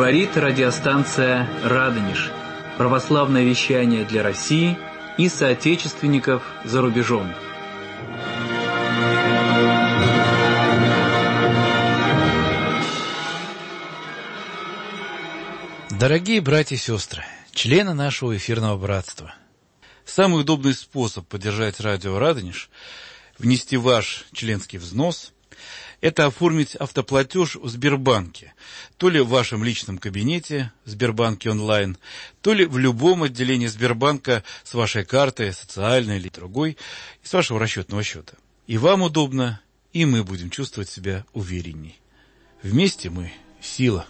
Говорит радиостанция «Радонеж». Православное вещание для России и соотечественников за рубежом. Дорогие братья и сестры, члены нашего эфирного братства, самый удобный способ поддержать радио «Радонеж», внести ваш членский взнос, это оформить автоплатеж в Сбербанке, то ли в вашем личном кабинете в Сбербанке онлайн, то ли в любом отделении Сбербанка с вашей картой, социальной или другой, и с вашего расчетного счета. И вам удобно, и мы будем чувствовать себя уверенней. Вместе мы – сила.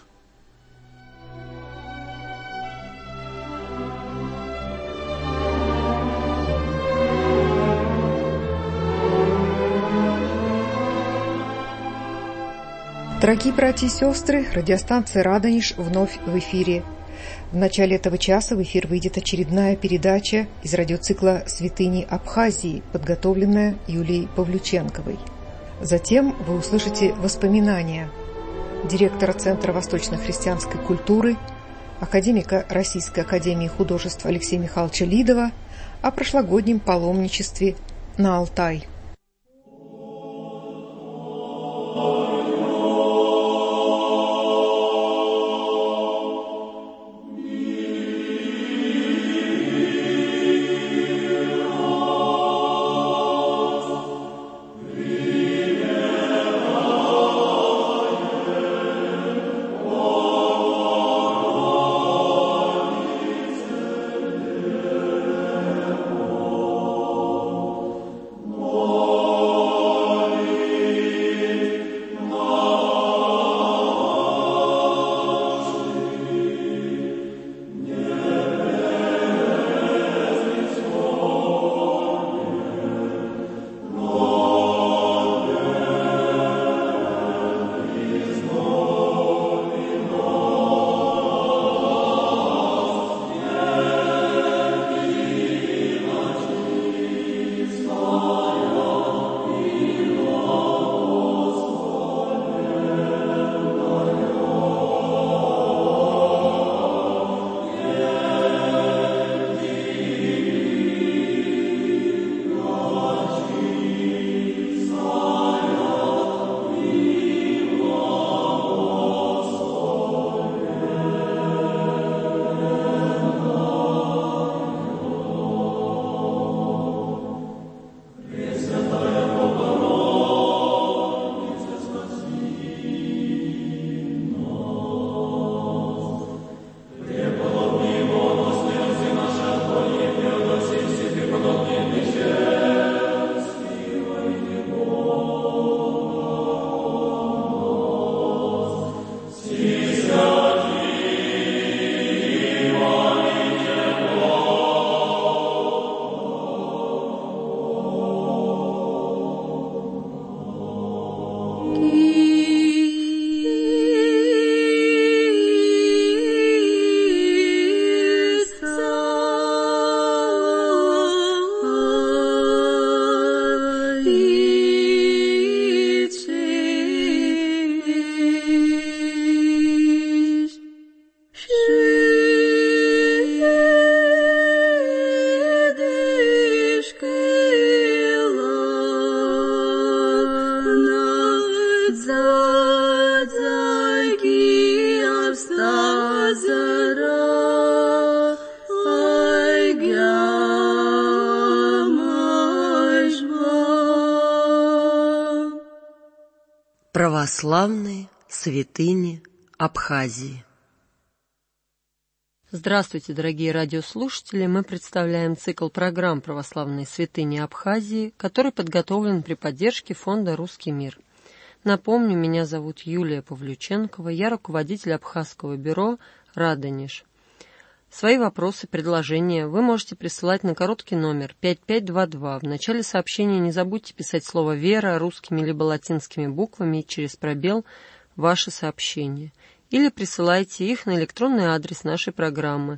Дорогие братья и сестры, радиостанция «Радонеж» вновь в эфире. В начале этого часа в эфир выйдет очередная передача из радиоцикла «Святыни Абхазии», подготовленная Юлией Павлюченковой. Затем вы услышите воспоминания директора Центра восточно-христианской культуры, академика Российской академии художеств Алексея Михайловича Лидова о прошлогоднем паломничестве на Алтай. Православные святыни Абхазии. Здравствуйте, дорогие радиослушатели! Мы представляем цикл программ «Православные святыни Абхазии», который подготовлен при поддержке фонда «Русский мир». Напомню, меня зовут Юлия Павлюченкова, я руководитель Абхазского бюро «Радонеж». Свои вопросы, предложения вы можете присылать на короткий номер 5522. В начале сообщения не забудьте писать слово «Вера» русскими либо латинскими буквами и через пробел «Ваше сообщение». Или присылайте их на электронный адрес нашей программы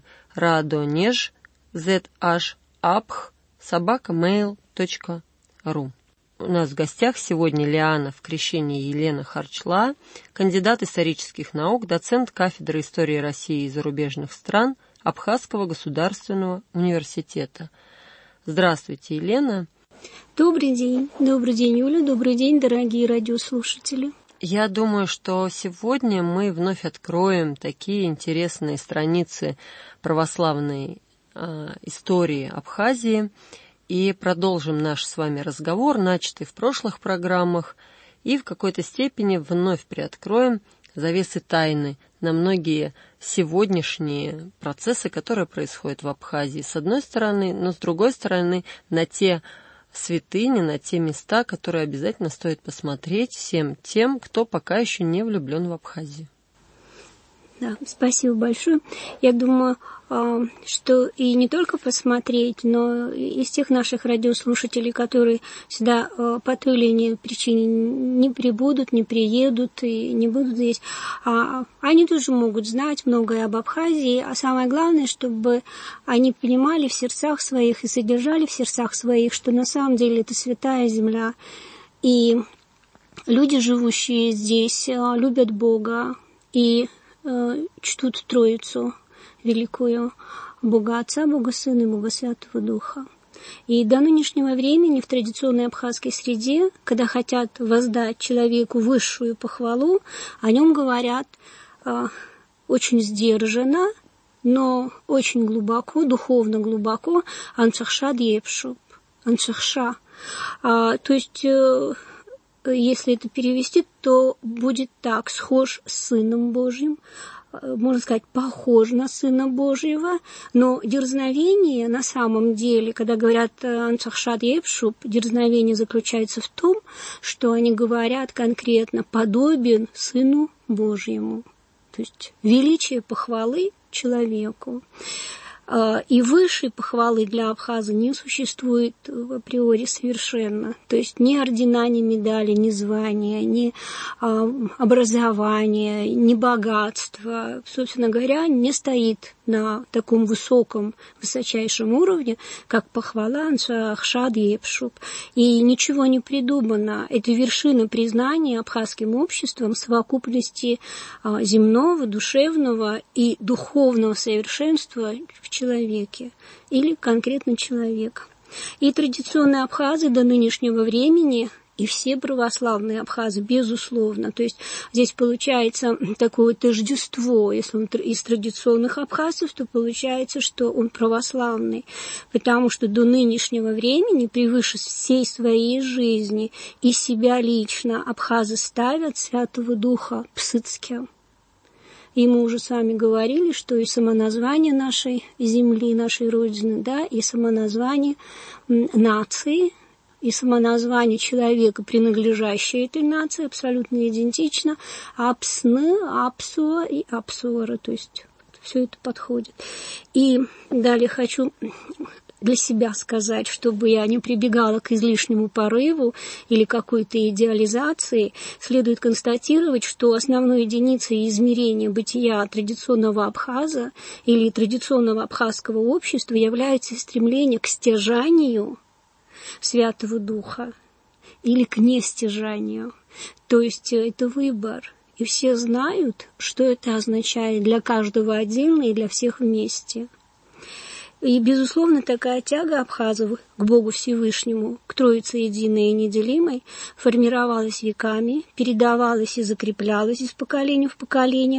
radonezh@mail.ru. У нас в гостях сегодня Лиана в крещении Елена Харчла, кандидат исторических наук, доцент кафедры истории России и зарубежных стран Абхазского государственного университета. Здравствуйте, Елена. Добрый день, Юля, добрый день, дорогие радиослушатели. Я думаю, что сегодня мы вновь откроем такие интересные страницы православной истории Абхазии и продолжим наш с вами разговор, начатый в прошлых программах, и в какой-то степени вновь приоткроем завесы тайны на многие сегодняшние процессы, которые происходят в Абхазии, с одной стороны, но с другой стороны, на те святыни, на те места, которые обязательно стоит посмотреть всем тем, кто пока еще не влюблен в Абхазию. Да, спасибо большое. Я думаю, что и не только посмотреть, но из тех наших радиослушателей, которые сюда по той или иной причине не прибудут, не приедут и не будут здесь, они тоже могут знать многое об Абхазии, а самое главное, чтобы они понимали в сердцах своих и содержали в сердцах своих, что на самом деле это святая земля, и люди, живущие здесь, любят Бога и чтут Троицу великую, Бога Отца, Бога Сына и Бога Святого Духа. И до нынешнего времени в традиционной абхазской среде, когда хотят воздать человеку высшую похвалу, о нем говорят очень сдержанно, но очень глубоко, духовно глубоко, «Анцахша дьепшуп», «Анцахша». То есть, если это перевести, то будет так: схож с Сыном Божьим, можно сказать, похож на Сына Божьего, но дерзновение на самом деле, когда говорят «Анцахшат Епшуп», дерзновение заключается в том, что они говорят конкретно «подобен Сыну Божьему», то есть величие похвалы человеку. И высшей похвалы для абхаза не существует априори совершенно. То есть ни ордена, ни медали, ни звания, ни образования, ни богатства, собственно говоря, не стоит на таком высоком, высочайшем уровне, как похвала Анцахшат Епшуп. И ничего не придумано. Это вершина признания абхазским обществом совокупности земного, душевного и духовного совершенства в человеке или конкретно человек. И традиционные абхазы до нынешнего времени, и все православные абхазы, безусловно. То есть здесь получается такое тождество. Если он из традиционных абхазов, то получается, что он православный. Потому что до нынешнего времени, превыше всей своей жизни и себя лично, абхазы ставят Святого Духа Псыцким. И мы уже с вами говорили, что и самоназвание нашей земли, нашей Родины, да, и самоназвание нации, и самоназвание человека, принадлежащее этой нации, абсолютно идентично. Апсны, Апсуа и Апсуара, то есть все это подходит. И далее хочу для себя сказать, чтобы я не прибегала к излишнему порыву или какой-то идеализации, следует констатировать, что основной единицей измерения бытия традиционного абхаза или традиционного абхазского общества является стремление к стяжанию Святого Духа или к нестяжанию. То есть это выбор. И все знают, что это означает для каждого отдельно и для всех вместе. И, безусловно, такая тяга абхазов к Богу Всевышнему, к Троице единой и неделимой, формировалась веками, передавалась и закреплялась из поколения в поколение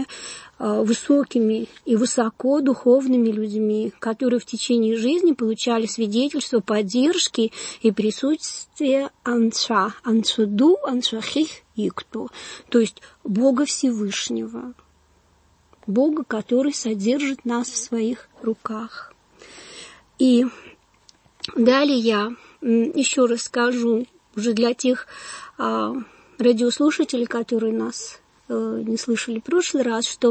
высокими и высоко духовными людьми, которые в течение жизни получали свидетельство поддержки и присутствия Анца, Анцуду, Анцахих Икту, то есть Бога Всевышнего, Бога, который содержит нас в своих руках. И далее я еще раз скажу уже для тех радиослушателей, которые нас не слышали в прошлый раз, что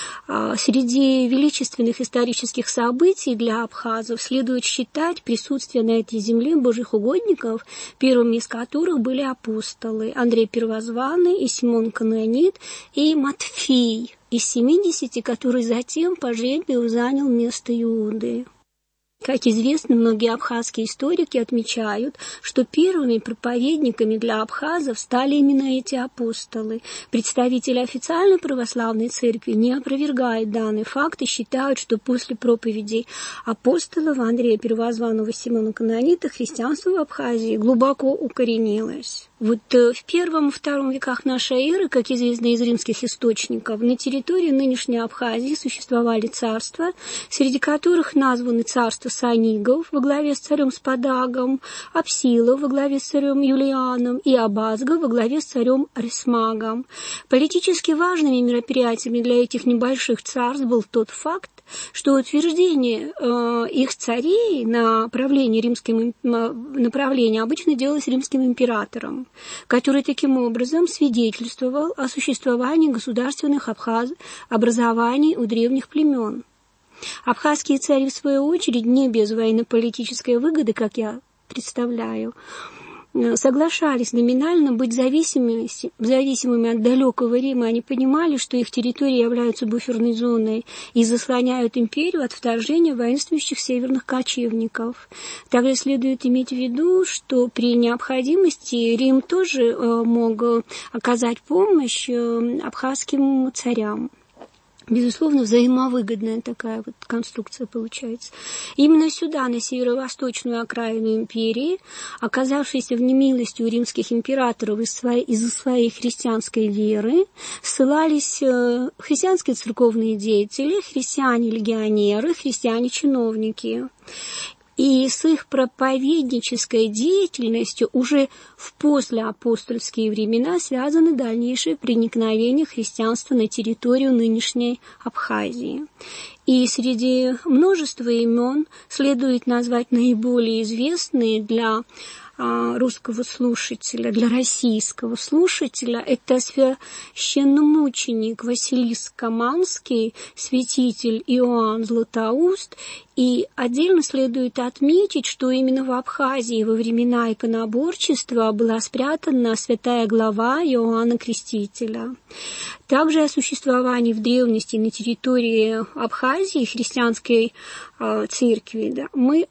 среди величественных исторических событий для абхазов следует считать присутствие на этой земле Божьих угодников, первыми из которых были апостолы Андрей Первозванный и Симон Канонит и Матфей из 70, который затем по жребию занял место Иуды. Как известно, многие абхазские историки отмечают, что первыми проповедниками для абхазов стали именно эти апостолы. Представители официальной православной церкви не опровергают данный факт и считают, что после проповедей апостолов Андрея Первозванного, Симона Канонита христианство в Абхазии глубоко укоренилось. Вот в первом и втором веках нашей эры, как известно из римских источников, на территории нынешней Абхазии существовали царства, среди которых названы царства Санигов во главе с царем Спадагом, Апсилов во главе с царем Юлианом и Абазгов во главе с царем Арисмагом. Политически важными мероприятиями для этих небольших царств был тот факт, что утверждение их царей на направление обычно делалось римским императором, который таким образом свидетельствовал о существовании государственных образований у древних племен. Абхазские цари, в свою очередь, не без военно-политической выгоды, как я представляю, соглашались номинально быть зависимыми от далекого Рима. Они понимали, что их территории являются буферной зоной и заслоняют империю от вторжения воинствующих северных кочевников. Также следует иметь в виду, что при необходимости Рим тоже мог оказать помощь абхазским царям. Безусловно, взаимовыгодная такая вот конструкция получается. Именно сюда, на северо-восточную окраину империи, оказавшиеся в немилости у римских императоров из-за своей христианской веры, ссылались христианские церковные деятели, христиане-легионеры, христиане-чиновники. И с их проповеднической деятельностью уже в послеапостольские времена связаны дальнейшие проникновения христианства на территорию нынешней Абхазии. И среди множества имен следует назвать наиболее известные для русского слушателя, для российского слушателя. Это священномученик Василис Каманский, святитель Иоанн Златоуст. И отдельно следует отметить, что именно в Абхазии во времена иконоборчества была спрятана святая глава Иоанна Крестителя. Также о существовании в древности на территории Абхазии христианской церкви мы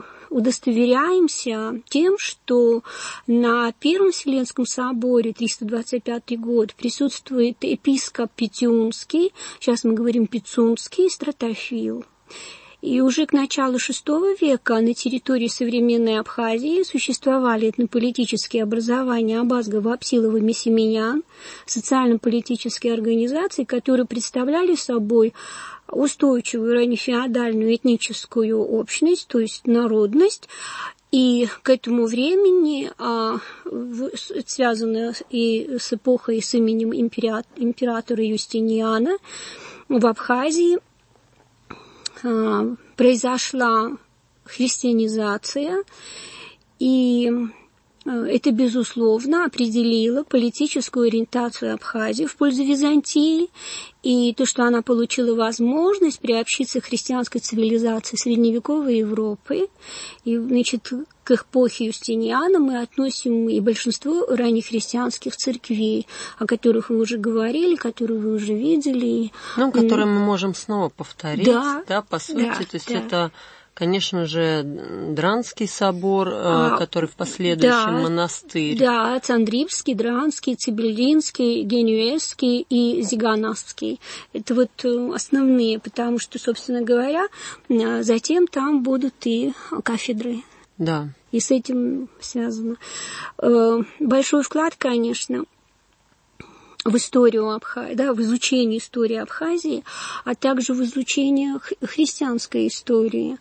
удостоверяемся тем, что на Первом Вселенском соборе 325 год присутствует епископ Петюнский, сейчас мы говорим Пицунский, Стратофил. И уже к началу VI века на территории современной Абхазии существовали этнополитические образования Абазгов, Апсилов и Мессименян, социально-политические организации, которые представляли собой устойчивую раннефеодальную этническую общность, то есть народность. И к этому времени, связано и с эпохой, и с именем императора Юстиниана, в Абхазии произошла христианизация, и это, безусловно, определило политическую ориентацию Абхазии в пользу Византии, и то, что она получила возможность приобщиться к христианской цивилизации средневековой Европы. И, значит, к эпохе Юстиниана мы относим и большинство раннехристианских церквей, о которых вы уже говорили, которые вы уже видели. Ну, которые мы можем снова повторить, да, по сути. Да, то есть это, конечно же, Дранский собор, который в последующем монастырь. Да, Цандрибский, Дранский, Цибеллинский, Генуэзский и Зиганастский. Это вот основные, потому что, собственно говоря, затем там будут и кафедры. Да. И с этим связано. Большой вклад, конечно, в историю Абхазии, да, в изучение истории Абхазии, а также в изучение христианской истории.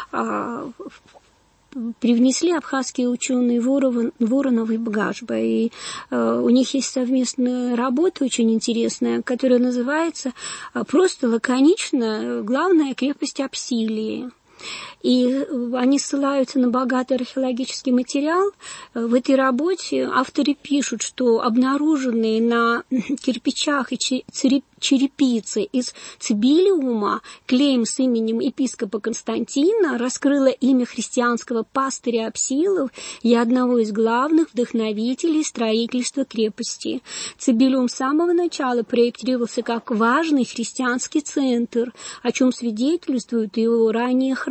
Привнесли абхазские ученые Воронов и Багажба, и у них есть совместная работа очень интересная, которая называется просто лаконично «Главная крепость Апсилии». И они ссылаются на богатый археологический материал. В этой работе авторы пишут, что обнаруженные на кирпичах и черепицы из цибилиума клейм с именем епископа Константина раскрыло имя христианского пастыря Апсилов и одного из главных вдохновителей строительства крепости. Цибилиум с самого начала проектировался как важный христианский центр, о чем свидетельствуют его ранние храмы.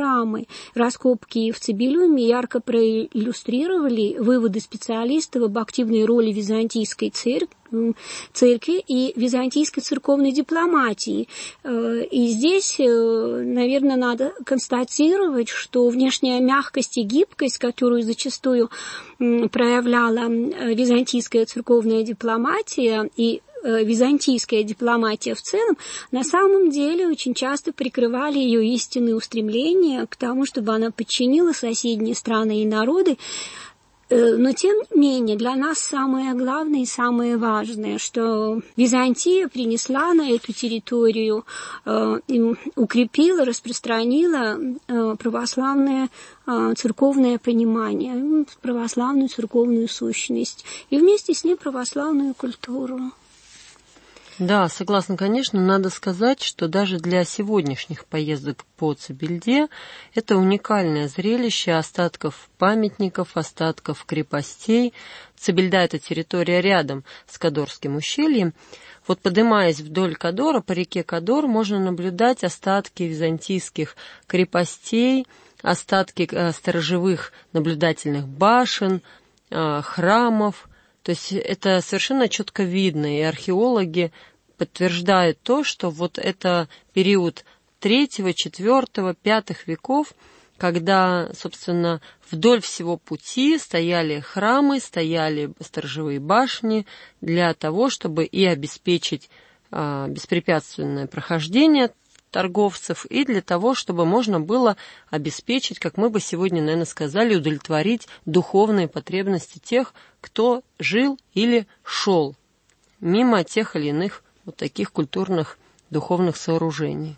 храмы. Раскопки в Цибилиуме ярко проиллюстрировали выводы специалистов об активной роли византийской церкви и византийской церковной дипломатии. И здесь, наверное, надо констатировать, что внешняя мягкость и гибкость, которую зачастую проявляла византийская церковная дипломатия и византийская дипломатия в целом, на самом деле очень часто прикрывали ее истинные устремления к тому, чтобы она подчинила соседние страны и народы. Но, тем не менее, для нас самое главное и самое важное, что Византия принесла на эту территорию, укрепила, распространила православное церковное понимание, православную церковную сущность и вместе с ней православную культуру. Да, согласна, конечно. Надо сказать, что даже для сегодняшних поездок по Цибильде это уникальное зрелище остатков памятников, остатков крепостей. Цибильда – это территория рядом с Кадорским ущельем. Вот поднимаясь вдоль Кадора, по реке Кадор, можно наблюдать остатки византийских крепостей, остатки сторожевых наблюдательных башен, храмов. То есть это совершенно четко видно, и археологи подтверждают то, что вот это период 3, 4, 5 веков, когда, собственно, вдоль всего пути стояли храмы, стояли сторожевые башни для того, чтобы и обеспечить беспрепятственное прохождение торговцев, и для того, чтобы можно было обеспечить, как мы бы сегодня, наверное, сказали, удовлетворить духовные потребности тех, кто жил или шел мимо тех или иных вот таких культурных, духовных сооружений.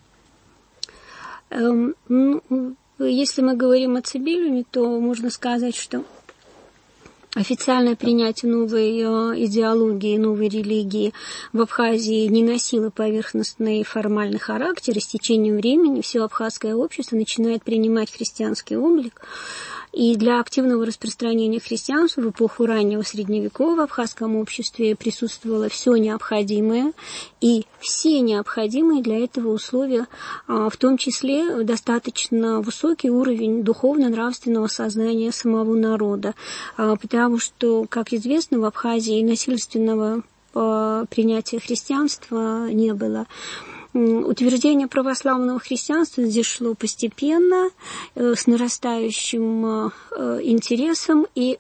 Если мы говорим о Цибилиуме, то можно сказать, что официальное принятие новой идеологии, новой религии в Абхазии не носило поверхностный и формальный характер, и с течением времени все абхазское общество начинает принимать христианский облик. И для активного распространения христианства в эпоху раннего Средневековья в абхазском обществе присутствовало все необходимое, и все необходимые для этого условия, в том числе достаточно высокий уровень духовно-нравственного сознания самого народа, потому что, как известно, в Абхазии насильственного принятия христианства не было. Утверждение православного христианства здесь шло постепенно, с нарастающим интересом, и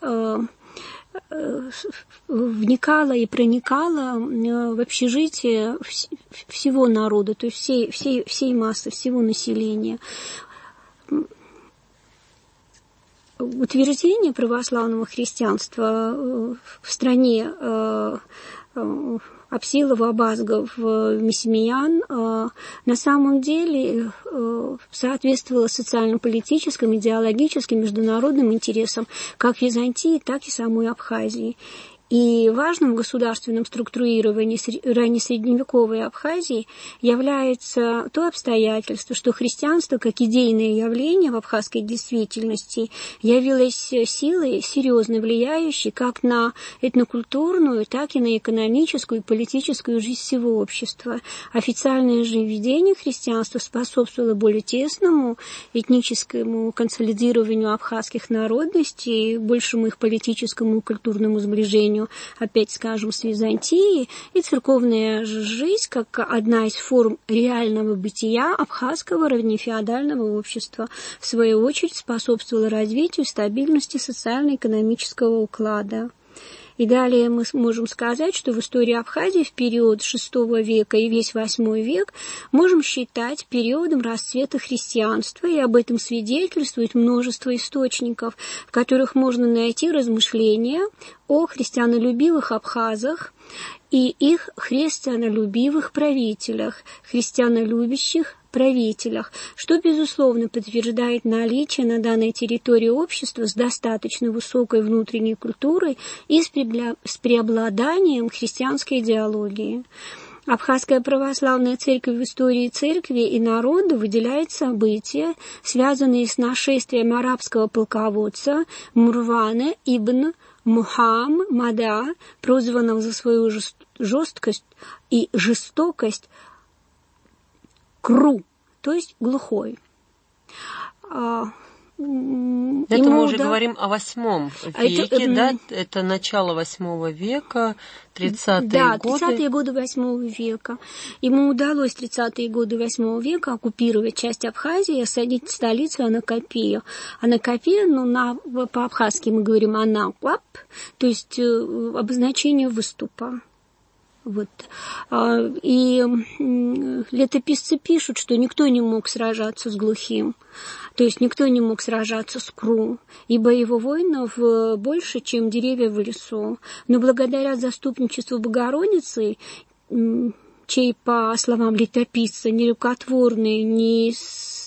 вникало и проникало в общежитие всего народа, то есть всей массы, всего населения. Утверждение православного христианства в стране Апсилов, Абазгов, Мессимиян на самом деле соответствовало социально-политическим, идеологическим, международным интересам как Византии, так и самой Абхазии. И важным в государственном структурировании раннесредневековой Абхазии является то обстоятельство, что христианство, как идейное явление в абхазской действительности, явилось силой, серьезно влияющей как на этнокультурную, так и на экономическую и политическую жизнь всего общества. Официальное же введение христианства способствовало более тесному этническому консолидированию абхазских народностей, большему их политическому и культурному сближению, опять скажем, с Византией, и церковная жизнь, как одна из форм реального бытия абхазского равнефеодального общества, в свою очередь способствовала развитию стабильности социально-экономического уклада. И далее мы можем сказать, что в истории Абхазии в период VI века и весь VIII век можем считать периодом расцвета христианства, и об этом свидетельствует множество источников, в которых можно найти размышления о христианолюбивых абхазах и их христианолюбивых правителях, христианолюбящих правителях, что, безусловно, подтверждает наличие на данной территории общества с достаточно высокой внутренней культурой и с преобладанием христианской идеологии. Абхазская православная церковь в истории церкви и народа выделяет события, связанные с нашествием арабского полководца Мурвана ибн Мухаммада, прозванного за свою жесткость и жестокость Кру, то есть глухой. Это мы уже говорим о 8 веке, да? Это начало 8 века, 30-е годы. Да, 30-е годы 8 века. Ему удалось в 30-е годы 8 века оккупировать часть Абхазии и осадить столицу Анакапию. Анакапия, по-абхазски мы говорим Анакуап, то есть обозначение выступа. Вот. И летописцы пишут, что никто не мог сражаться с глухим, то есть никто не мог сражаться с Кру, ибо его воинов больше, чем деревья в лесу. Но благодаря заступничеству Богородицы, чей, по словам летописца, нерукотворный, не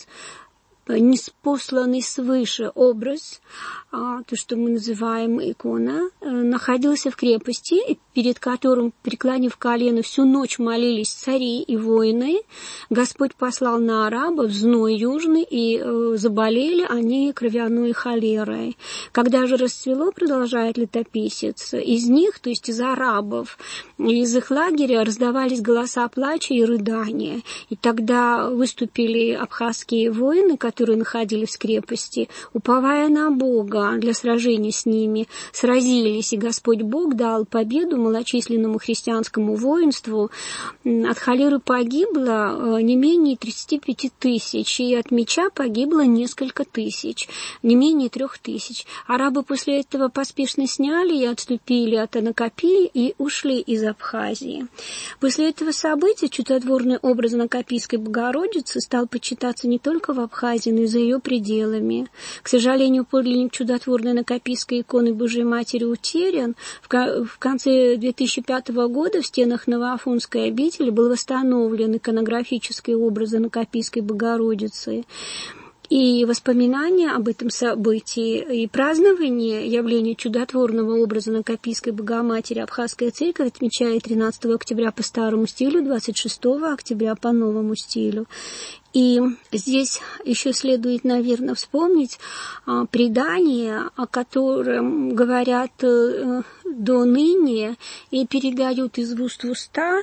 спосланный свыше образ, то, что мы называем икона, находился в крепости, перед которым, преклонив колено, всю ночь молились цари и воины. Господь послал на арабов зной южный, и заболели они кровяной холерой. Когда же расцвело, продолжает летописец, из них, то есть из арабов, из их лагеря раздавались голоса плача и рыдания. И тогда выступили абхазские воины, которые находились в крепости, уповая на Бога для сражения с ними, сразились, и Господь Бог дал победу малочисленному христианскому воинству. От холеры погибло не менее 35 тысяч, и от меча погибло несколько тысяч, не менее 3 тысяч. Арабы после этого поспешно сняли и отступили от Анакапии и ушли из Абхазии. После этого события чудотворный образ Анакапийской Богородицы стал почитаться не только в Абхазии, но и за ее пределами. К сожалению, подлинник чудотворной Анакапийской иконы Божией Матери утерян. В конце 2005 года в стенах Новоафонской обители был восстановлен иконографический образ Анакапийской Богородицы. И воспоминания об этом событии и празднование явления чудотворного образа Анакапийской Богоматери Абхазская церковь отмечает 13 октября по старому стилю, 26 октября по новому стилю. И здесь еще следует, наверное, вспомнить предание, о котором говорят до ныне и передают из уст в уста.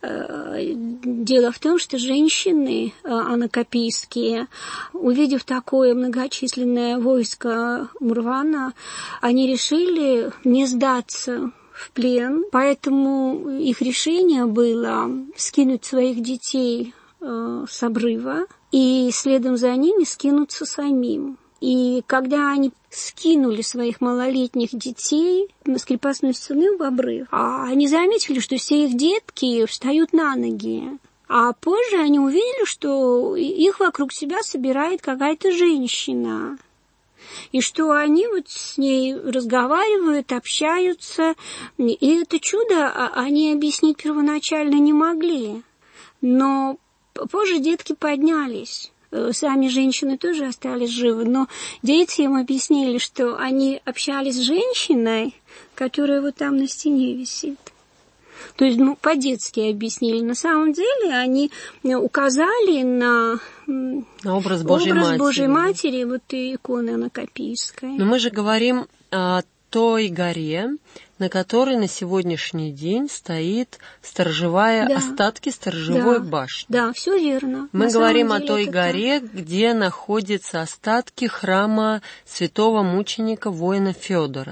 Дело в том, что женщины анакапийские, увидев такое многочисленное войско Мурвана, они решили не сдаться в плен, поэтому их решение было скинуть своих детей с обрыва и следом за ними скинуться самим. И когда они скинули своих малолетних детей с крепостной стены в обрыв, они заметили, что все их детки встают на ноги. А позже они увидели, что их вокруг себя собирает какая-то женщина. И что они вот с ней разговаривают, общаются. И это чудо они объяснить первоначально не могли. Но позже детки поднялись. Сами женщины тоже остались живы, но дети им объяснили, что они общались с женщиной, которая вот там на стене висит. То есть, по-детски объяснили. На самом деле они указали на образ Божьей Матери, вот и иконы Анакапийской. Но мы же говорим о той горе, на которой на сегодняшний день стоит остатки сторожевой башни. Да, все верно. Мы говорим о той горе, где находятся остатки храма святого мученика воина Федора.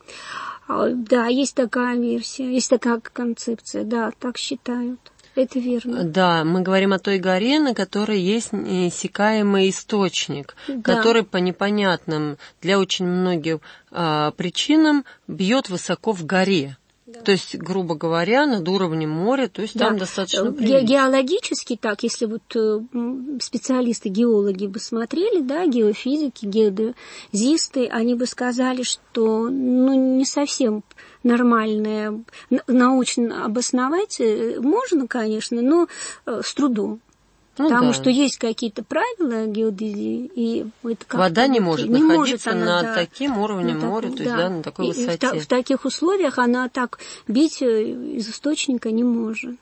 Да, есть такая версия, есть такая концепция, да, так считают. Это верно. Да, мы говорим о той горе, на которой есть неиссякаемый источник, который по непонятным для очень многих причинам бьет высоко в горе. Да. То есть, грубо говоря, над уровнем моря, то есть там достаточно прилично. Геологически так, если вот специалисты, геологи бы смотрели, да, геофизики, геодезисты, они бы сказали, что не совсем нормальное, научно обосновать можно, конечно, но с трудом. Потому что есть какие-то правила геодезии, и это вода не может находиться над таким уровнем моря, то есть на такой высоте. В таких условиях она так бить из источника не может.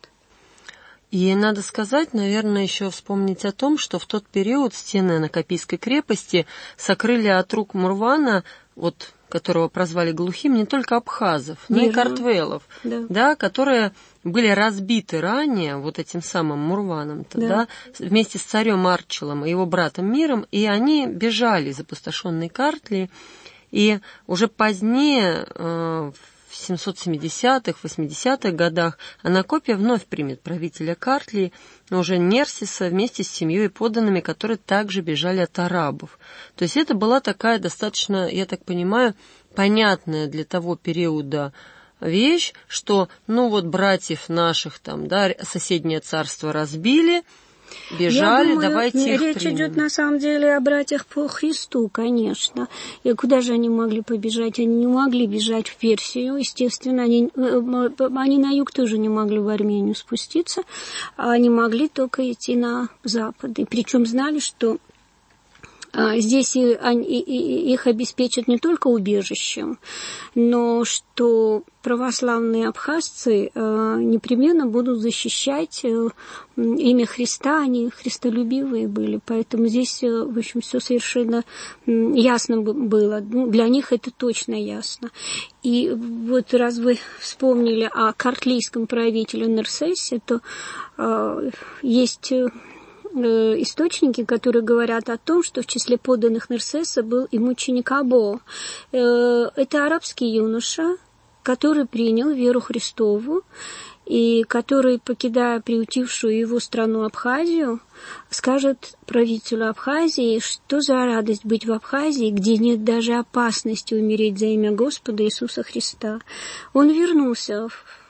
И надо сказать, наверное, еще вспомнить о том, что в тот период стены Анакапийской крепости сокрыли от рук Мурвана, вот которого прозвали глухим, не только абхазов, но и картвелов, да, которые были разбиты ранее вот этим самым Мурваном-то, да, вместе с царем Арчилом и его братом Миром, и они бежали из опустошенной Картлии, и уже позднее, в 770-х, 80-х годах, Анакопия вновь примет правителя Картлии, уже Нерсиса, вместе с семьей и подданными, которые также бежали от арабов. То есть это была такая достаточно, я так понимаю, понятная для того периода вещь, что, ну вот, братьев наших там, да, соседнее царство разбили, бежали, я думаю, давайте их речь примем. Идет на самом деле о братьях по Христу, конечно. И куда же они могли побежать? Они не могли бежать в Персию, естественно. Они на юг тоже не могли в Армению спуститься. Они могли только идти на запад. И причем знали, что здесь их обеспечат не только убежищем, но что православные абхазцы непременно будут защищать имя Христа, они христолюбивые были, поэтому здесь, в общем, все совершенно ясно было. Ну, для них это точно ясно. И вот раз вы вспомнили о картлийском правителе Нерсесе, то есть источники, которые говорят о том, что в числе подданных Нерсеса был и мученик Або. Это арабский юноша, который принял веру Христову и который, покидая приютившую его страну Абхазию, скажет правителю Абхазии, что за радость быть в Абхазии, где нет даже опасности умереть за имя Господа Иисуса Христа. Он вернулся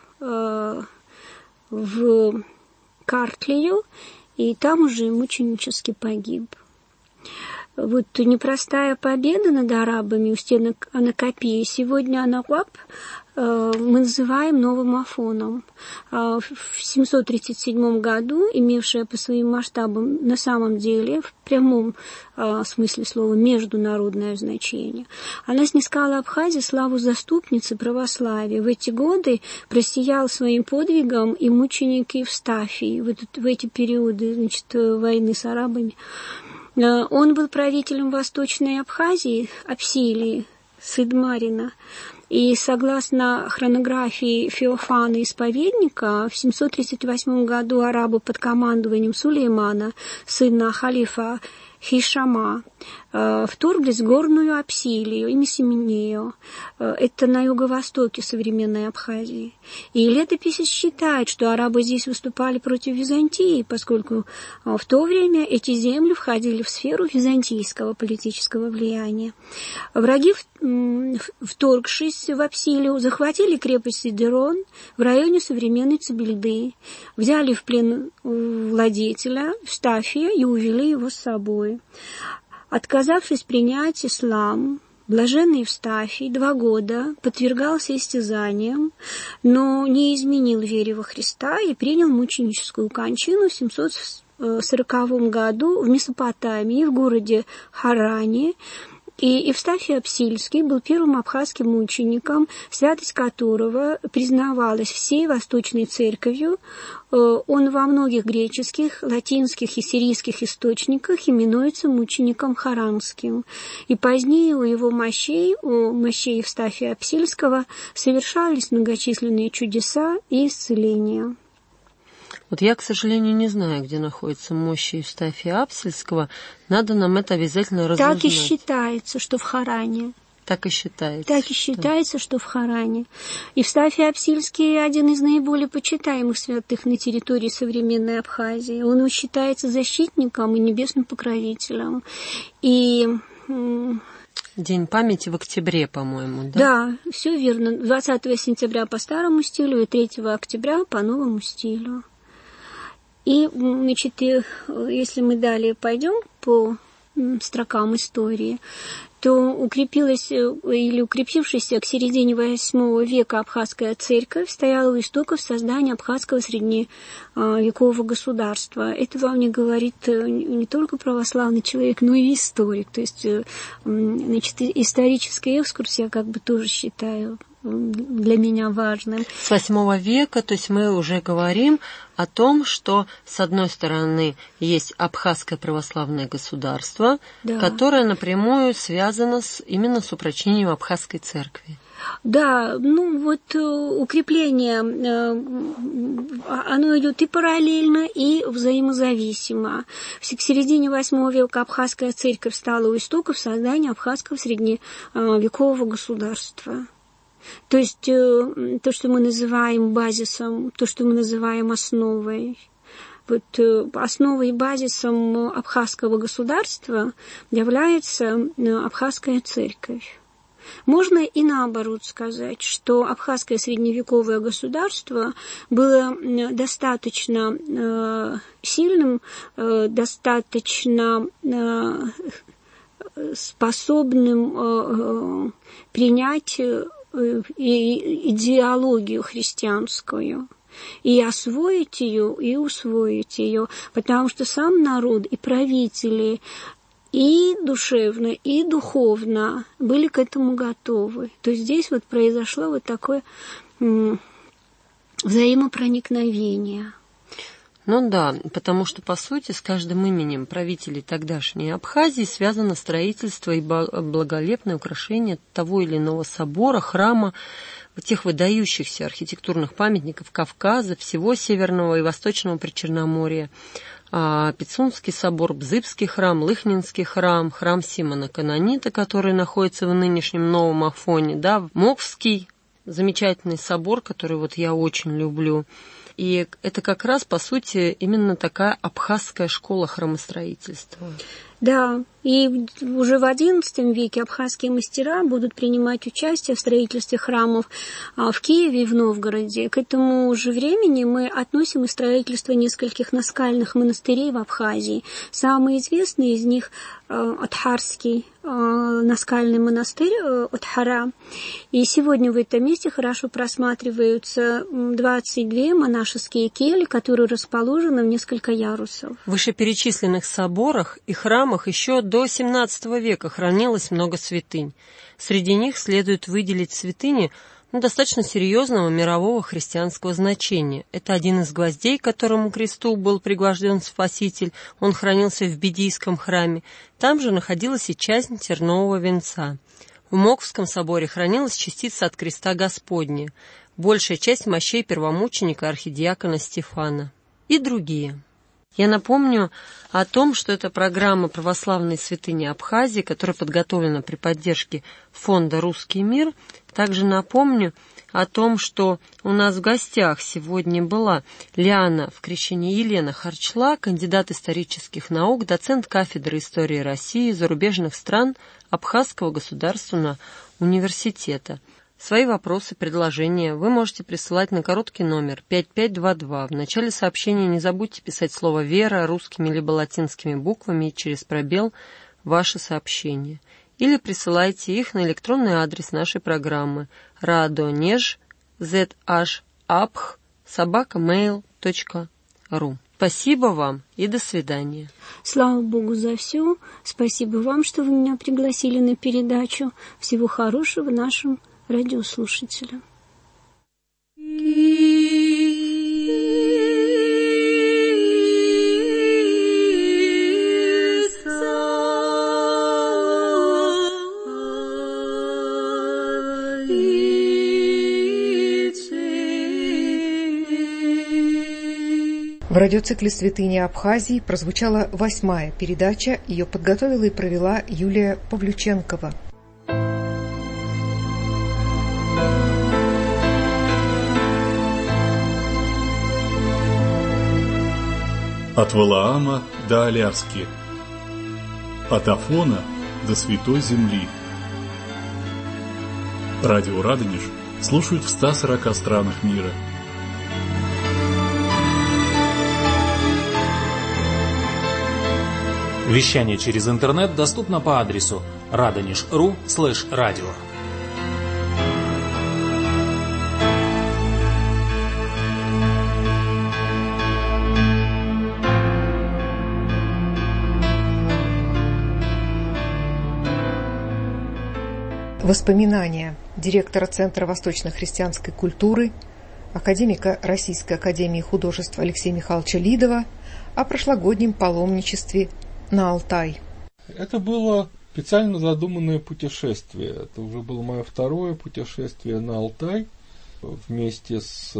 в Картлию, и там уже мученически погиб. Вот непростая победа над арабами у стен Анакопии. Сегодня Анакоп мы называем новым Афоном. В 737 году, имевшая по своим масштабам на самом деле, в прямом смысле слова, международное значение, она снискала Абхазии славу заступницы православия. В эти годы просиял своим подвигом и мученик Евстафий в эти периоды, значит, войны с арабами. Он был правителем Восточной Абхазии, Апсилии, Сыдмарина. И согласно хронографии Феофана Исповедника, в 738 году арабы под командованием Сулеймана, сына халифа Хишама, вторглись в горную Апсилию и Мессиминею. Это на юго-востоке современной Абхазии. И летописи считают, что арабы здесь выступали против Византии, поскольку в то время эти земли входили в сферу византийского политического влияния. Враги, вторгшись в Апсилию, захватили крепость Сидерон в районе современной Цибельды, взяли в плен владетеля Евстафия и увели его с собой. Отказавшись принять ислам, блаженный Евстафий 2 года подвергался истязаниям, но не изменил вере во Христа и принял мученическую кончину в 740 году в Месопотамии, в городе Харане. И Евстафий Апсильский был первым абхазским мучеником, святость которого признавалась всей Восточной Церковью. Он во многих греческих, латинских и сирийских источниках именуется мучеником харанским. И позднее у его мощей, у мощей Евстафия Апсильского, совершались многочисленные чудеса и исцеления. Вот я, к сожалению, не знаю, где находится мощи Евстафия Апсильского. Надо нам это обязательно разузнать. Так и считается, что в Харане. Так и считается. Так и считается, что в Харане. Евстафий Апсильский один из наиболее почитаемых святых на территории современной Абхазии. Он считается защитником и небесным покровителем. И День памяти в октябре, по-моему, да? Да, все верно. 20 сентября по старому стилю и 3 октября по новому стилю. И, значит, если мы далее пойдем по строкам истории, то укрепившаяся к середине VIII века абхазская церковь стояла у истоков создания абхазского средневекового государства. Это вам не говорит не только православный человек, но и историк. То есть, значит, исторический экскурс я как бы тоже считаю для меня важным. С VIII века, то есть мы уже говорим о том, что, с одной стороны, есть Абхазское православное государство, да, которое напрямую связано именно с упрочением Абхазской церкви. Да, укрепление, оно идет и параллельно, и взаимозависимо. К середине VIII века Абхазская церковь стала у истоков создания Абхазского средневекового государства. То есть то, что мы называем базисом, то, что мы называем основой. Основой и базисом Абхазского государства является Абхазская церковь. Можно и наоборот сказать, что Абхазское средневековое государство было достаточно сильным, достаточно способным принять идеологию христианскую, и освоить ее, и усвоить ее, потому что сам народ и правители и душевно, и духовно были к этому готовы. То есть здесь произошло такое взаимопроникновение. Ну да, потому что, по сути, с каждым именем правителей тогдашней Абхазии связано строительство и благолепное украшение того или иного собора, храма, тех выдающихся архитектурных памятников Кавказа, всего Северного и Восточного Причерноморья. Пицунский собор, Бзыбский храм, Лыхнинский храм, храм Симона Канонита, который находится в нынешнем Новом Афоне, да, Мокский замечательный собор, который я очень люблю. И это как раз, по сути, именно такая абхазская школа храмостроительства. Да, и уже в XI веке абхазские мастера будут принимать участие в строительстве храмов в Киеве и в Новгороде. К этому же времени мы относим и строительство нескольких наскальных монастырей в Абхазии. Самый известный из них Отхарский наскальный монастырь Отхара. И сегодня в этом месте хорошо просматриваются 22 монашеские кельи, которые расположены в несколько ярусов. В вышеперечисленных соборах и храмах еще до XVII века хранилось много святынь. Среди них следует выделить святыни достаточно серьезного мирового христианского значения. Это один из гвоздей, к которому кресту был пригвожден Спаситель. Он хранился в Бедийском храме. Там же находилась и часть тернового венца. В Мокском соборе хранилась частица от креста Господня, большая часть мощей первомученика архидиакона Стефана и другие. Я напомню о том, что это программа «Православные святыни Абхазии», которая подготовлена при поддержке фонда «Русский мир». Также напомню о том, что у нас в гостях сегодня была Лиана в крещении Елена Харчла, кандидат исторических наук, доцент кафедры истории России и зарубежных стран Абхазского государственного университета. Свои вопросы, предложения вы можете присылать на короткий номер 5522. В начале сообщения не забудьте писать слово «Вера» русскими либо латинскими буквами и через пробел ваше сообщение. Или присылайте их на электронный адрес нашей программы radonezh@mail.ru. Спасибо вам и до свидания. Слава Богу за все. Спасибо вам, что вы меня пригласили на передачу. Всего хорошего нашим радиослушателям. В радиоцикле «Святыни Абхазии» прозвучала 8-я передача. Ее подготовила и провела Юлия Павлюченкова. От Валаама до Аляски, от Афона до Святой Земли. Радио Радонеж слушают в 140 странах мира. Вещание через интернет доступно по адресу radonezh.ru/radio. Воспоминания. директора Центра восточно-христианской культуры, академика Российской академии художеств Алексея Михайловича Лидова о прошлогоднем паломничестве на Алтай. Это было специально задуманное путешествие. Это уже было мое второе путешествие на Алтай вместе с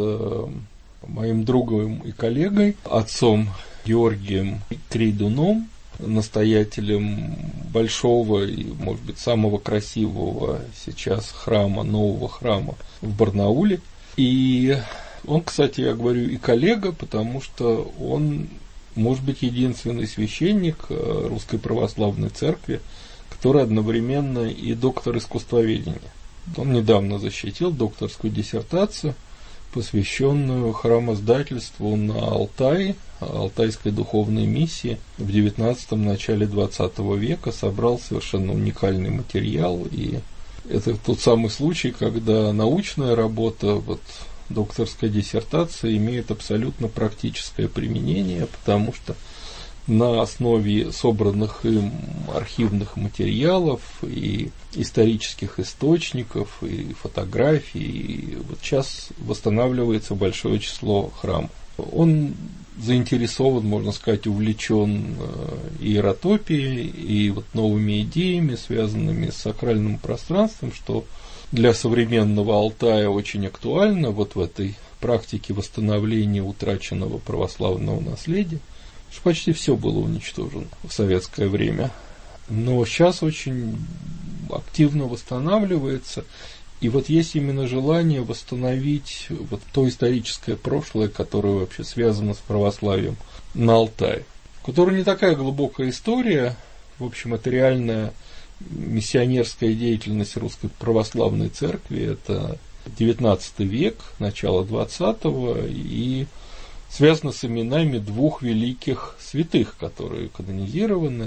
моим другом и коллегой, отцом Георгием Крейдуном, настоятелем большого и, может быть, самого красивого сейчас храма, нового храма в Барнауле. И он, кстати, я говорю, и коллега, потому что он, может быть, единственный священник Русской Православной Церкви, который одновременно и доктор искусствоведения. Он недавно защитил докторскую диссертацию, посвященную храмоздательству на Алтае, Алтайской духовной миссии. В XIX начале XX века собрал совершенно уникальный материал. И это тот самый случай, когда научная работа, докторская диссертация, имеет абсолютно практическое применение, потому что на основе собранных им архивных материалов и исторических источников, и фотографий, и сейчас восстанавливается большое число храмов. Он заинтересован, можно сказать, увлечен иеротопией и новыми идеями, связанными с сакральным пространством, что для современного Алтая очень актуально в этой практике восстановления утраченного православного наследия. Почти все было уничтожено в советское время. Но сейчас очень активно восстанавливается. И есть именно желание восстановить то историческое прошлое, которое вообще связано с православием на Алтае. У которого не такая глубокая история. В общем, это реальная миссионерская деятельность Русской Православной Церкви. Это XIX век, начало XX, и связано с именами двух великих святых, которые канонизированы,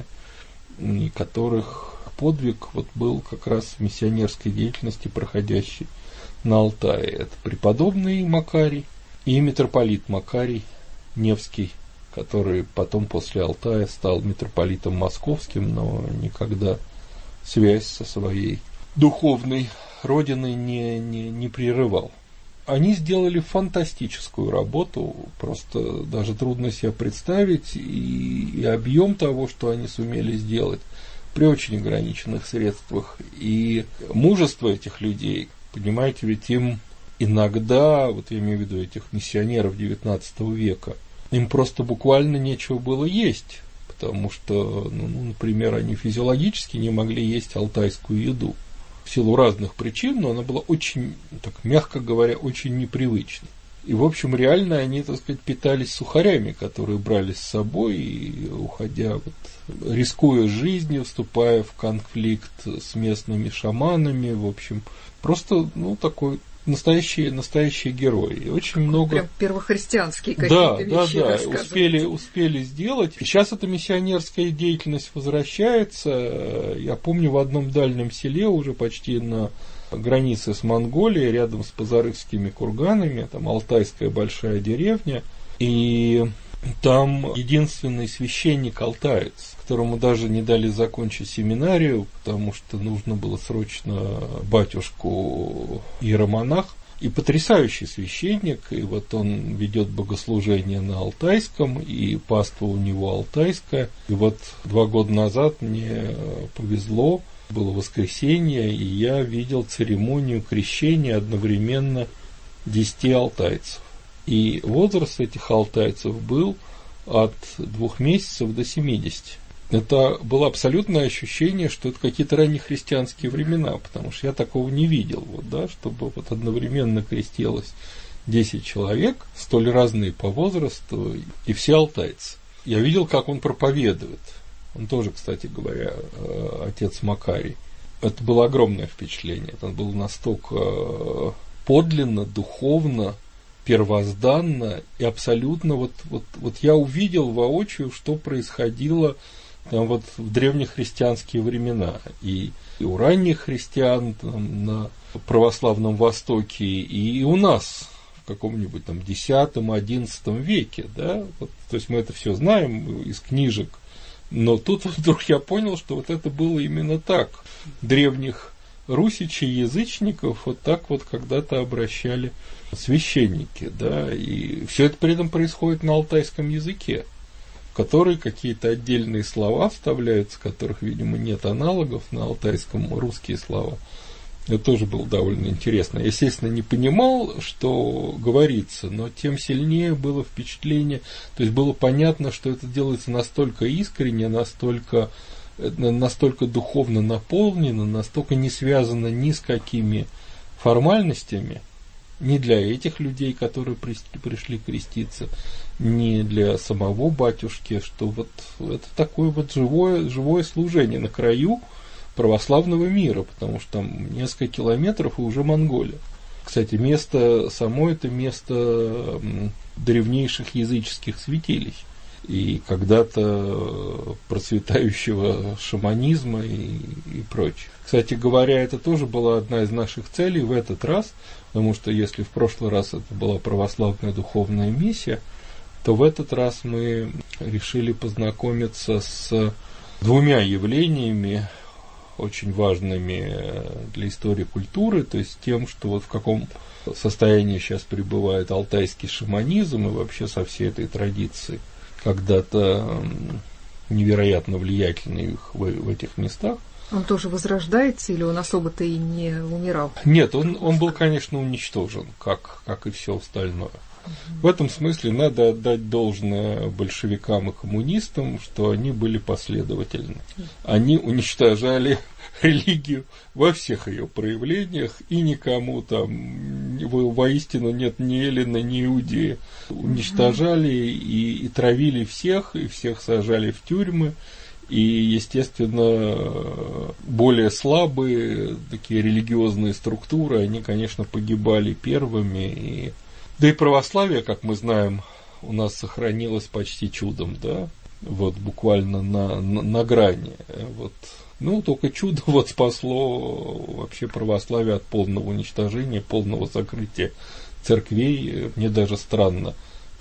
и которых подвиг был как раз в миссионерской деятельности, проходящей на Алтае. Это преподобный Макарий и митрополит Макарий Невский, который потом после Алтая стал митрополитом московским, но никогда связь со своей духовной родиной не прерывал. Они сделали фантастическую работу, просто даже трудно себе представить, и объем того, что они сумели сделать при очень ограниченных средствах, и мужество этих людей, понимаете, ведь им иногда, я имею в виду этих миссионеров XIX века, им просто буквально нечего было есть, потому что, например, они физиологически не могли есть алтайскую еду. В силу разных причин, но она была очень, мягко говоря, очень непривычной. И, в общем, реально они, питались сухарями, которые брали с собой, и, уходя, рискуя жизнью, вступая в конфликт с местными шаманами, в общем, просто, такой настоящие герои. И очень много... Прям первохристианские какие-то вещи рассказывают. Успели сделать. Сейчас эта миссионерская деятельность возвращается. Я помню, в одном дальнем селе, уже почти на границе с Монголией, рядом с Позарыкскими курганами, там Алтайская большая деревня, и там единственный священник-алтаец, которому даже не дали закончить семинарию, потому что нужно было срочно батюшку иеромонах, и потрясающий священник, и он ведет богослужение на алтайском, и паства у него алтайская, и 2 года назад мне повезло, было воскресенье, и я видел церемонию крещения одновременно 10 алтайцев. И возраст этих алтайцев был от 2 месяцев до 70. Это было абсолютное ощущение, что это какие-то раннехристианские времена, потому что я такого не видел, чтобы одновременно крестилось 10 человек, столь разные по возрасту, и все алтайцы. Я видел, как он проповедует. Он тоже, кстати говоря, отец Макарий. Это было огромное впечатление. Это было настолько подлинно, духовно, первозданно и абсолютно я увидел воочию, что происходило там в древнехристианские времена. И у ранних христиан на православном Востоке, и у нас в каком-нибудь X-XI веке, то есть мы это все знаем из книжек. Но тут вдруг я понял, что это было именно так. Древних русичей, язычников вот так вот когда-то обращали священники, да, и все это при этом происходит на алтайском языке, в который какие-то отдельные слова вставляются, которых, видимо, нет аналогов на алтайском, русские слова. Это тоже было довольно интересно. Я, естественно, не понимал, что говорится, но тем сильнее было впечатление, то есть было понятно, что это делается настолько искренне, настолько духовно наполнено, настолько не связано ни с какими формальностями, ни для этих людей, которые пришли креститься, ни для самого батюшки, что вот это такое вот живое служение на краю православного мира, потому что там несколько километров и уже Монголия. Кстати, место само это место древнейших языческих святилищ и когда-то процветающего шаманизма и прочее. Кстати говоря, это тоже была одна из наших целей в этот раз, потому что если в прошлый раз это была православная духовная миссия, то в этот раз мы решили познакомиться с двумя явлениями, очень важными для истории культуры, то есть тем, что вот в каком состоянии сейчас пребывает алтайский шаманизм и вообще со всей этой традицией, когда-то невероятно влиятельный в этих местах. Он тоже возрождается или он особо-то и не умирал? Нет, он был, конечно, уничтожен, как и все остальное. В этом смысле надо отдать должное большевикам и коммунистам, что они были последовательны. Они уничтожали религию во всех ее проявлениях, и никому там воистину нет ни эллина, ни иудея. Уничтожали и травили всех, и всех сажали в тюрьмы. И, естественно, более слабые такие религиозные структуры, они, конечно, погибали первыми. Да и православие, как мы знаем, у нас сохранилось почти чудом, да, вот буквально на грани. Вот. Ну, только чудо вот спасло вообще православие от полного уничтожения, полного закрытия церквей. Мне даже странно,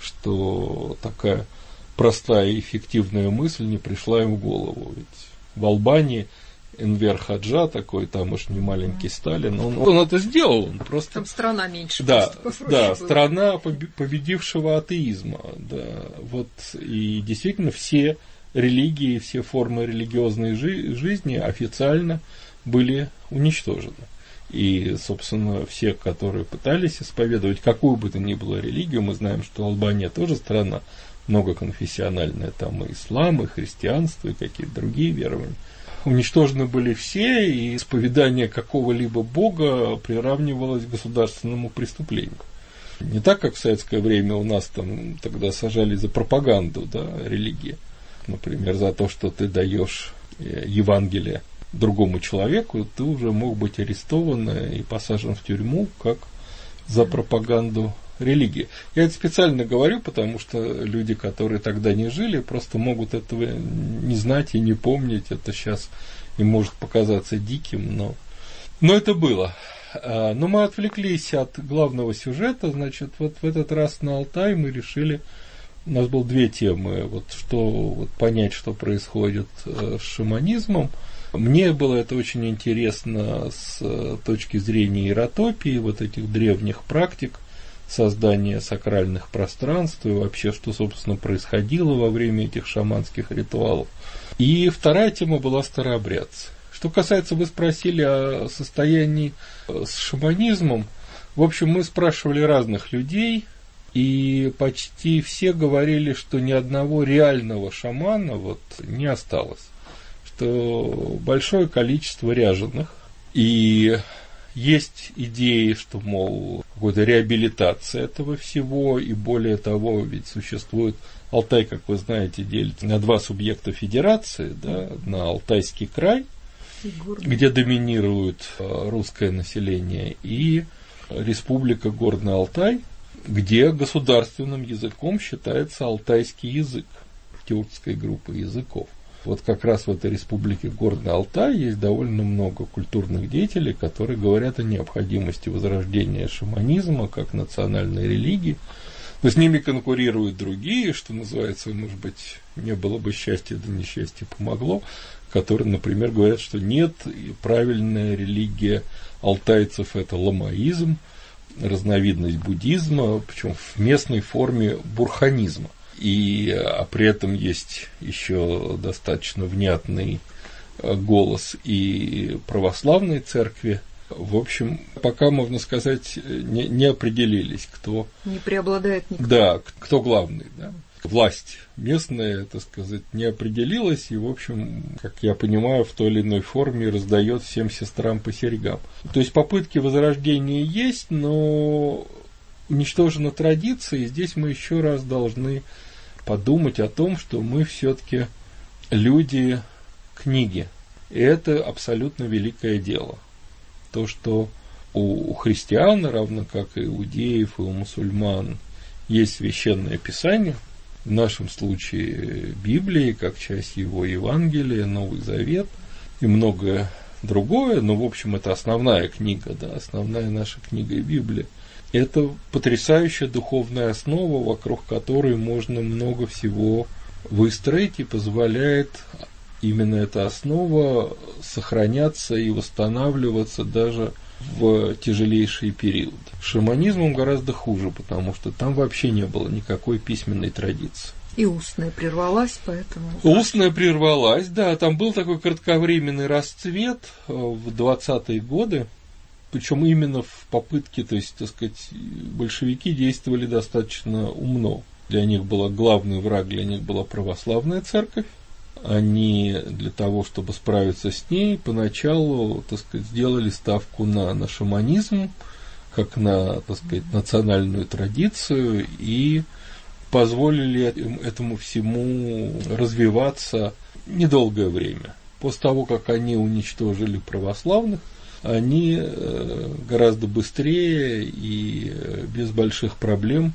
что такая простая и эффективная мысль не пришла им в голову. Ведь в Албании Энвер Ходжа, такой тамошний маленький Сталин, он это сделал. Он просто... Там страна меньше. Да, страна победившего атеизма. Да, вот, и действительно все религии, все формы религиозной жизни официально были уничтожены. И, собственно, все, которые пытались исповедовать какую бы то ни было религию, мы знаем, что Албания тоже страна многоконфессиональная, там и ислам, и христианство, и какие-то другие верования. Уничтожены были все, и исповедание какого-либо бога приравнивалось к государственному преступлению. Не так, как в советское время у нас там тогда сажали за пропаганду, да, религии. Например, за то, что ты даешь Евангелие другому человеку, ты уже мог быть арестован и посажен в тюрьму, как за пропаганду религии. Я это специально говорю, потому что люди, которые тогда не жили, просто могут этого не знать и не помнить. Это сейчас им может показаться диким, но это было. Но мы отвлеклись от главного сюжета. Значит, вот в этот раз на Алтай мы решили, у нас было две темы, вот понять, что происходит с шаманизмом. Мне было это очень интересно с точки зрения эротопии, вот этих древних практик, создания сакральных пространств и вообще, что, собственно, происходило во время этих шаманских ритуалов. И вторая тема была старообрядцы. Что касается, вы спросили о состоянии с шаманизмом. В общем, мы спрашивали разных людей, и почти все говорили, что ни одного реального шамана не осталось. Что большое количество ряженых, и есть идеи, что, мол, какая-то реабилитация этого всего, и более того, ведь существует Алтай, как вы знаете, делится на два субъекта федерации, да, на Алтайский край, где доминирует русское население, и Республика Горный Алтай, где государственным языком считается алтайский язык тюркской группы языков. Вот как раз в этой республике Горный Алтай есть довольно много культурных деятелей, которые говорят о необходимости возрождения шаманизма как национальной религии. Но с ними конкурируют другие, что называется, может быть, не было бы счастья, да несчастье помогло. которые, например, говорят, что нет, правильная религия алтайцев – это ламаизм, разновидность буддизма, причем в местной форме бурханизма. А при этом есть еще достаточно внятный голос и православной церкви. В общем, пока, можно сказать, не определились, кто... Не преобладает никто. Да, кто главный, да. Власть местная, так сказать, не определилась, и, в общем, как я понимаю, в той или иной форме раздает всем сестрам по серьгам. То есть попытки возрождения есть, но уничтожена традиция, и здесь мы еще раз должны подумать о том, что мы все-таки люди книги. И это абсолютно великое дело. То, что у христиан, равно как и у иудеев, и у мусульман, есть священное писание, в нашем случае Библия, как часть его Евангелия, Новый Завет и многое другое, но, в общем, это основная книга, да, основная наша книга и Библия. Это потрясающая духовная основа, вокруг которой можно много всего выстроить, и позволяет именно эта основа сохраняться и восстанавливаться даже в тяжелейший период. С шаманизмом гораздо хуже, потому что там вообще не было никакой письменной традиции. И устная прервалась, поэтому... Устная прервалась, да, там был такой кратковременный расцвет в 20-е годы, причем именно в попытке, то есть, так сказать, большевики действовали достаточно умно. Для них была главный враг, для них была православная церковь. Они для того, чтобы справиться с ней, поначалу, так сказать, сделали ставку на шаманизм, как на, так сказать, национальную традицию, и позволили этому всему развиваться недолгое время. После того, как они уничтожили православных, они гораздо быстрее и без больших проблем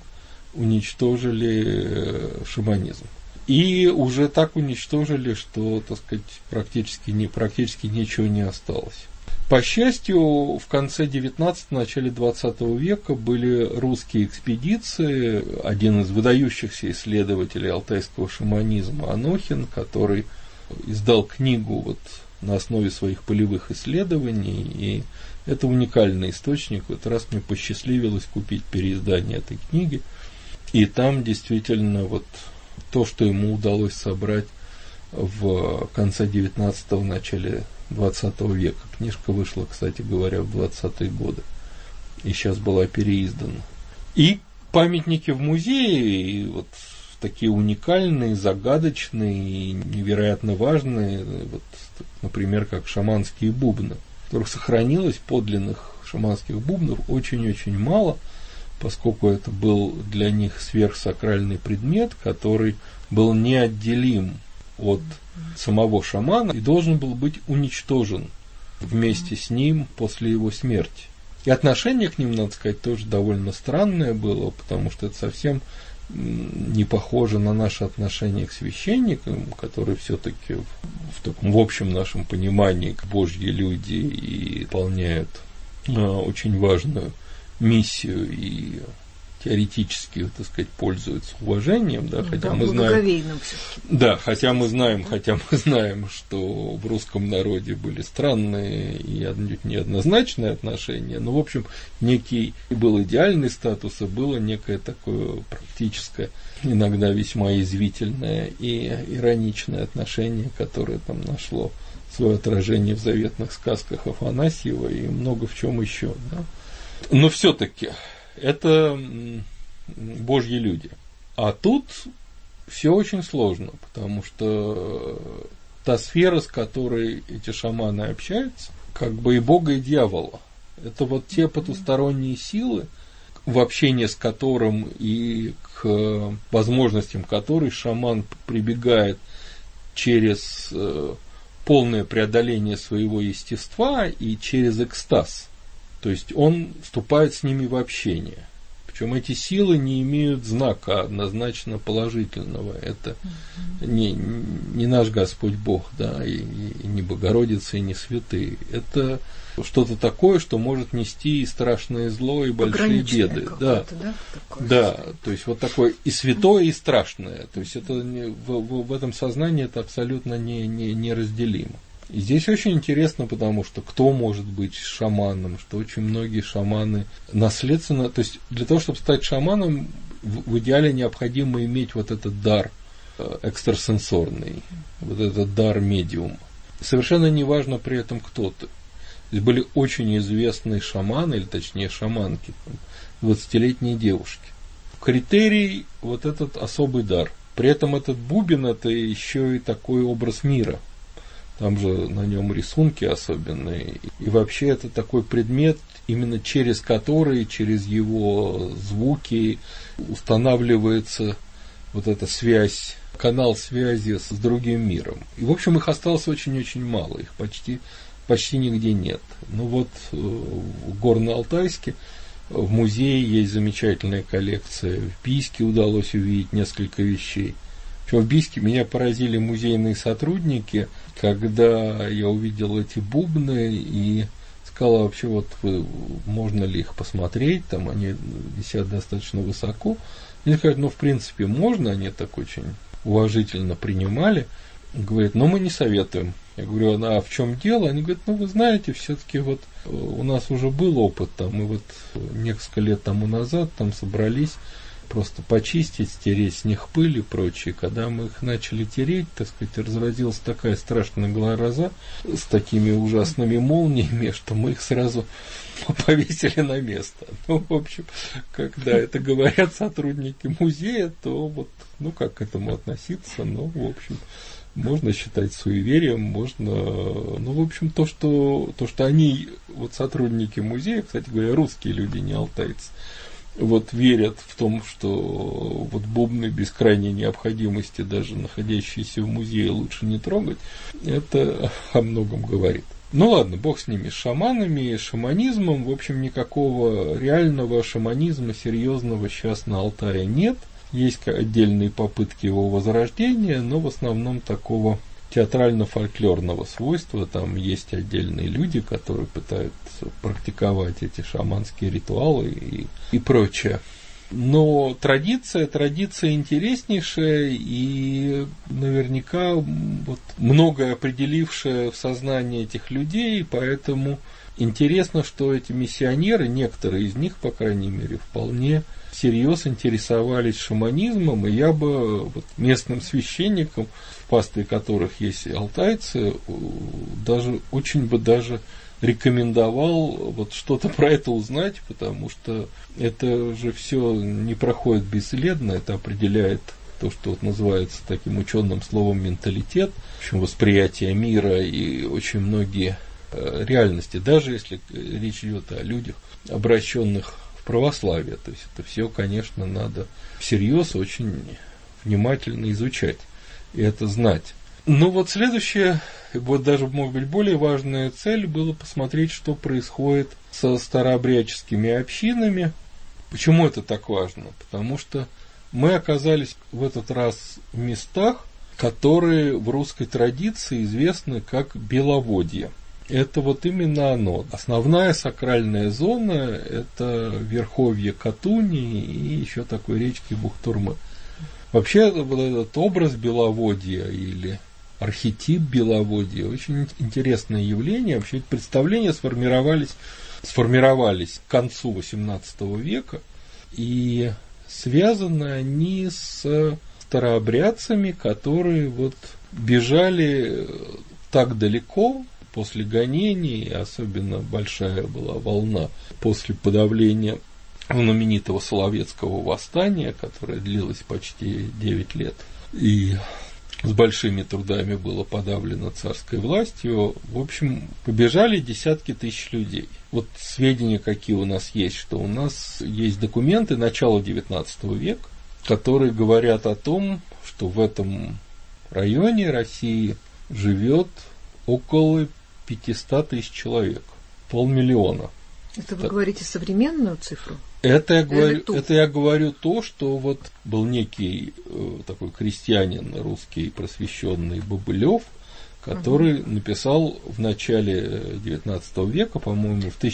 уничтожили шаманизм. И уже так уничтожили, что, так сказать, практически ничего не осталось. По счастью, в конце 19-го, начале 20 века были русские экспедиции. Один из выдающихся исследователей алтайского шаманизма, Анохин, который издал книгу вот на основе своих полевых исследований, и это уникальный источник. Вот раз мне посчастливилось купить переиздание этой книги, и там действительно вот то, что ему удалось собрать в конце 19-го, начале 20 века. Книжка вышла, кстати говоря, в 20-е годы, и сейчас была переиздана. И памятники в музее, и вот такие уникальные, загадочные и невероятно важные, вот, например, как шаманские бубны, в которых сохранилось подлинных шаманских бубнов очень-очень мало, поскольку это был для них сверхсакральный предмет, который был неотделим от самого шамана и должен был быть уничтожен вместе с ним после его смерти. И отношение к ним, надо сказать, тоже довольно странное было, потому что это совсем не похоже на наше отношение к священникам, которые все-таки в таком в общем нашем понимании Божьи люди и выполняют очень важную миссию и теоретически, так сказать, пользуются уважением, да, хотя да, мы знаем, да, хотя мы знаем, что в русском народе были странные и неоднозначные отношения, но, в общем, некий был идеальный статус, и было некое такое практическое, иногда весьма язвительное и ироничное отношение, которое там нашло свое отражение в заветных сказках Афанасьева и много в чем еще, да. Но все-таки это Божьи люди. А тут все очень сложно, потому что та сфера, с которой эти шаманы общаются, как бы и Бога, и дьявола. Это вот те потусторонние силы, в общении с которым и к возможностям которой шаман прибегает через полное преодоление своего естества и через экстаз. То есть он вступает с ними в общение. Причем эти силы не имеют знака однозначно положительного. Это не наш Господь Бог, да, и не Богородица, и не святые. Это что-то такое, что может нести и страшное зло, и большие беды. Да, да, то есть вот такое и святое, и страшное. То есть это в этом сознании это абсолютно неразделимо. И здесь очень интересно, потому что кто может быть шаманом, что очень многие шаманы наследственно, то есть для того, чтобы стать шаманом, в идеале необходимо иметь вот этот дар экстрасенсорный, вот этот дар медиума. Совершенно не важно при этом кто ты. То есть были очень известные шаманы, или точнее шаманки, 20-летние девушки. Критерий вот этот особый дар. При этом этот бубен это еще и такой образ мира. Там же на нем рисунки особенные. И вообще это такой предмет, именно через который, через его звуки устанавливается вот эта связь, канал связи с другим миром. И, в общем, их осталось очень-очень мало, их почти нигде нет. Ну вот в Горно-Алтайске в музее есть замечательная коллекция. В Бийске удалось увидеть несколько вещей. В Бийске меня поразили музейные сотрудники, когда я увидел эти бубны и сказал, вообще вот можно ли их посмотреть, там они висят достаточно высоко. Они сказали, в принципе можно, они так очень уважительно принимали. Говорят, мы не советуем. Я говорю, а в чем дело? Они говорят, вы знаете, все-таки вот у нас уже был опыт, мы вот несколько лет тому назад там собрались просто почистить, стереть с них пыль и прочее. Когда мы их начали тереть, так сказать, разразилась такая страшная гроза с такими ужасными молниями, что мы их сразу повесили на место. В общем, когда это говорят сотрудники музея, то вот, как к этому относиться, в общем, можно считать суеверием, можно, в общем, то, что они, вот сотрудники музея, кстати говоря, русские люди, не алтайцы, вот верят в том, что вот бубны без крайней необходимости, даже находящиеся в музее, лучше не трогать, это о многом говорит. Ладно, бог с ними, с шаманами, с шаманизмом, в общем, никакого реального шаманизма серьезного сейчас на Алтае нет. Есть отдельные попытки его возрождения, но в основном такого театрально-фольклорного свойства. Там есть отдельные люди, которые пытаются практиковать эти шаманские ритуалы и прочее. Но традиция интереснейшая и наверняка вот многое определившее в сознании этих людей, поэтому интересно, что эти миссионеры, некоторые из них, по крайней мере, вполне всерьез интересовались шаманизмом, и я бы местным священникам, в пастве которых есть алтайцы, очень бы рекомендовал что-то про это узнать, потому что это же все не проходит бесследно, это определяет то, что называется таким ученым словом менталитет, в общем, восприятие мира и очень многие реальности, даже если речь идет о людях, обращенных в православие. То есть это все, конечно, надо всерьез очень внимательно изучать и это знать. Следующая, даже, может быть, более важная цель была посмотреть, что происходит со старообрядческими общинами. Почему это так важно? Потому что мы оказались в этот раз в местах, которые в русской традиции известны как Беловодье. Это именно оно. Основная сакральная зона – это верховье Катуни и еще такой речки Бухтурмы. Вообще, этот образ Беловодья или архетип Беловодья очень интересное явление. Вообще, эти представления сформировались к концу XVIII века, и связаны они с старообрядцами, которые бежали так далеко после гонений, особенно большая была волна после подавления знаменитого Соловецкого восстания, которое длилось почти 9 лет, и с большими трудами было подавлено царской властью. В общем, побежали десятки тысяч людей. Сведения, какие у нас есть, что у нас есть документы начала XIX века, которые говорят о том, что в этом районе России живет около 500 тысяч человек, 500 000. Это вы говорите современную цифру? Это я говорю то, что вот был некий такой крестьянин русский просвещенный Бобылев, который написал в начале XIX века, по-моему, в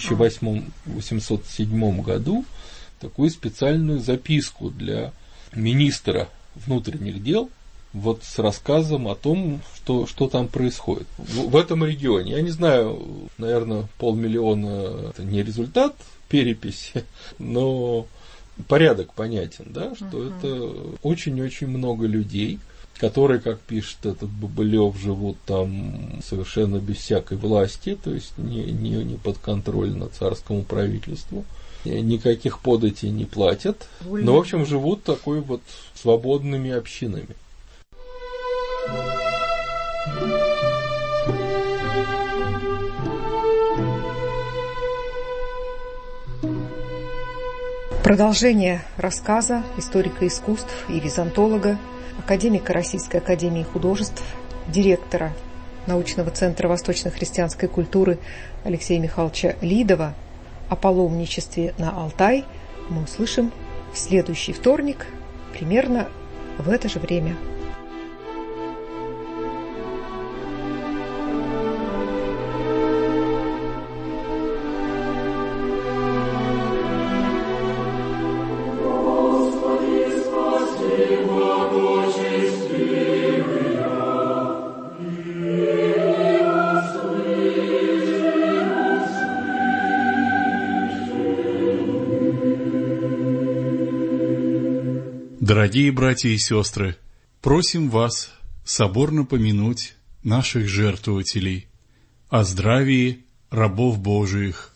1807 году, такую специальную записку для министра внутренних дел, вот с рассказом о том, что там происходит в этом регионе. Я не знаю, наверное, 500 000 это не результат переписи, но порядок понятен, да, что это очень-очень много людей, которые, как пишет этот Бобылев, живут там совершенно без всякой власти, то есть не подконтрольно царскому правительству, никаких податей не платят, но, в общем, живут такой вот свободными общинами. Продолжение рассказа историка искусств и византолога, академика Российской академии художеств, директора научного центра восточно-христианской культуры Алексея Михайловича Лидова о паломничестве на Алтай мы услышим в следующий вторник, примерно в это же время. Дорогие братья и сестры, просим вас соборно помянуть наших жертвователей, о здравии рабов Божиих.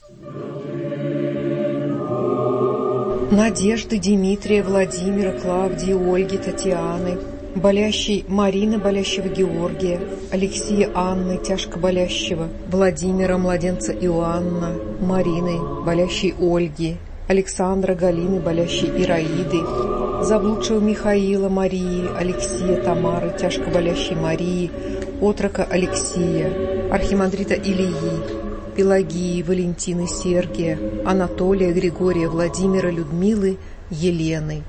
Надежды, Дмитрия, Владимира, Клавдии, Ольги, Татьяны, болящей Марины, болящего Георгия, Алексея, Анны, тяжко болящего, Владимира, младенца Иоанна, Марины, болящей Ольги, Александра, Галины, болящей Ираиды, заблудшего Михаила, Марии, Алексея, Тамары, тяжко болящей Марии, отрока Алексея, архимандрита Илии, Пелагии, Валентины, Сергия, Анатолия, Григория, Владимира, Людмилы, Елены.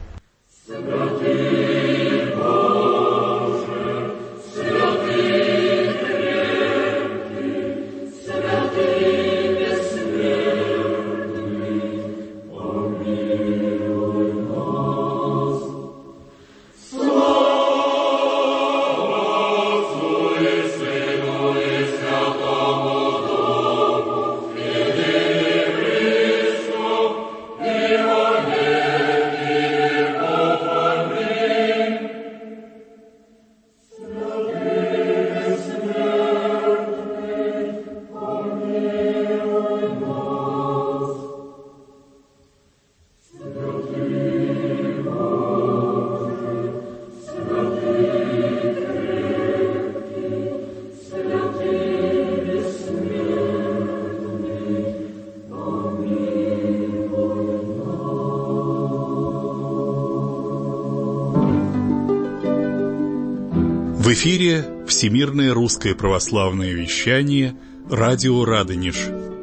В эфире Всемирное русское православное вещание «Радио Радонеж».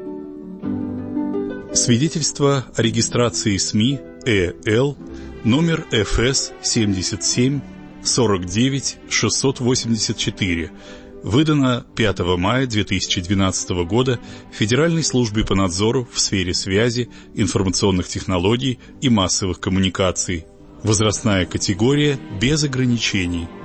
Свидетельство о регистрации СМИ ЭЛ номер ФС 77 49 684, выдано 5 мая 2012 года Федеральной службе по надзору в сфере связи, информационных технологий и массовых коммуникаций. Возрастная категория без ограничений.